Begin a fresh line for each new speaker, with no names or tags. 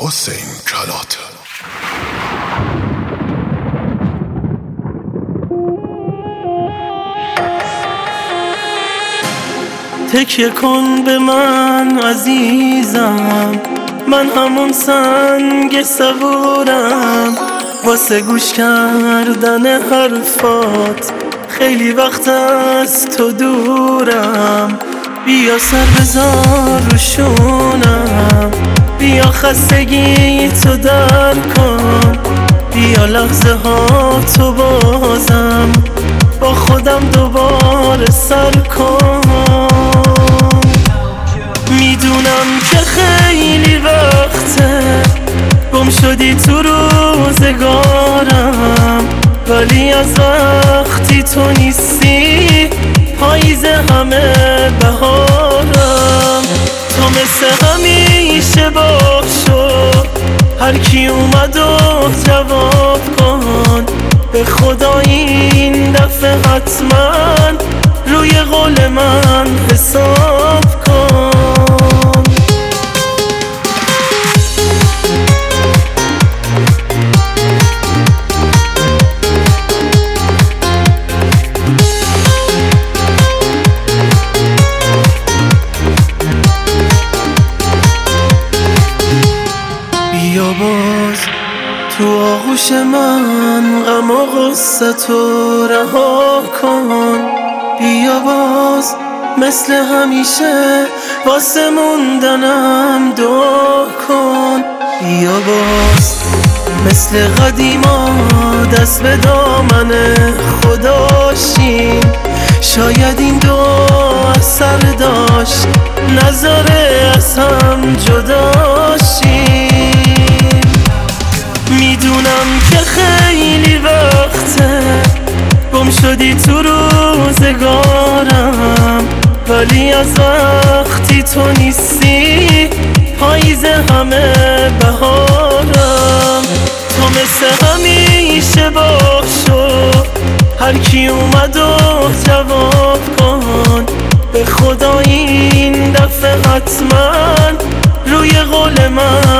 حسین کلات.
تکیه کن به من عزیزم، من همون سنگ صبورم واسه گوش کردن حرفات. خیلی وقت از تو دورم، بیا سر بذار رو شونم، بیا خستگی تو در کن، بیا لحظه ها تو بازم با خودم دوباره سر کن. میدونم که خیلی وقته گم شدی تو روزگارم، ولی از وقتی تو نیستی پاییز همه بهارم. تو مثل همیشه باشو، هر کی اومد و جواب کن، به خدا این دفعه حتما روی قول من حساب کن. بیا باز تو آغوش من، غم و غصه تو رها کن، بیا باز مثل همیشه واسه موندنم دعا کن، بیا باز مثل قدیما دست به دامن خدا شین. شاید این دعا اثر داشت، نذاره از هم جدا شیم. میدونم که خیلی وقته گم شدی تو روزگارم، ولی از وقتی تو نیستی پاییز همه بهارم. تو مثل همیشه باشو، هر کی اومد و جواب کن، به خدا این دفعه حتما روی قول من